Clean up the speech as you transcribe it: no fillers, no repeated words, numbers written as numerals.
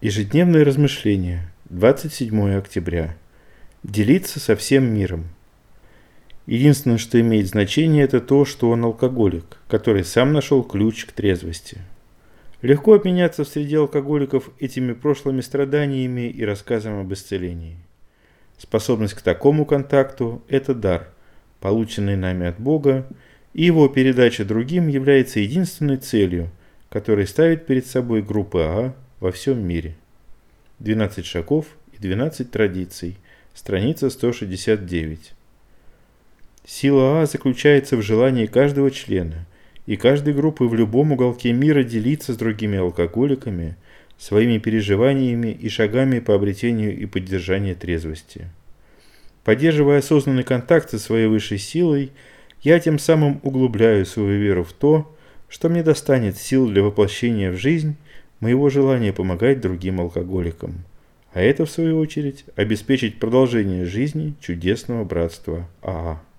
Ежедневное размышление. 27 октября. Делиться со всем миром. Единственное, что имеет значение, это то, что он алкоголик, который сам нашел ключ к трезвости. Легко обменяться в среде алкоголиков этими прошлыми страданиями и рассказом об исцелении. Способность к такому контакту – это дар, полученный нами от Бога, и его передача другим является единственной целью, которая ставит перед собой группа АА во всем мире. 12 шагов и 12 традиций. Страница 169. Сила АА заключается в желании каждого члена и каждой группы в любом уголке мира делиться с другими алкоголиками своими переживаниями и шагами по обретению и поддержанию трезвости. Поддерживая осознанный контакт со своей высшей силой, я тем самым углубляю свою веру в то, что мне достанет сил для воплощения в жизнь моего желания помогать другим алкоголикам, а это, в свою очередь, обеспечить продолжение жизни чудесного братства АА.